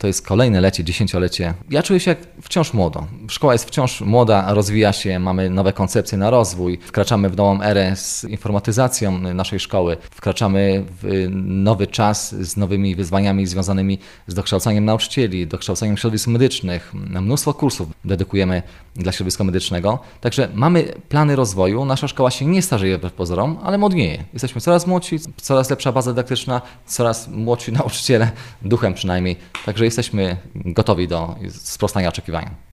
To jest kolejne lecie, 10-lecie. Ja czuję się jak wciąż młodo. Szkoła jest wciąż młoda, rozwija się, mamy nowe koncepcje na rozwój. Wkraczamy w nową erę z informatyzacją naszej szkoły. Wkraczamy w nowy czas z nowymi wyzwaniami związanymi z dokształcaniem nauczycieli, dokształcaniem środowisk medycznych. Mnóstwo kursów dedykujemy dla środowiska medycznego. Także mamy plany rozwoju. Nasza szkoła się nie starzeje wbrew pozorom, ale młodnieje. Jesteśmy coraz młodsi, coraz lepsza baza dydaktyczna, coraz młodsi nauczyciele, duchem przynajmniej. Także jesteśmy gotowi do sprostania oczekiwaniom.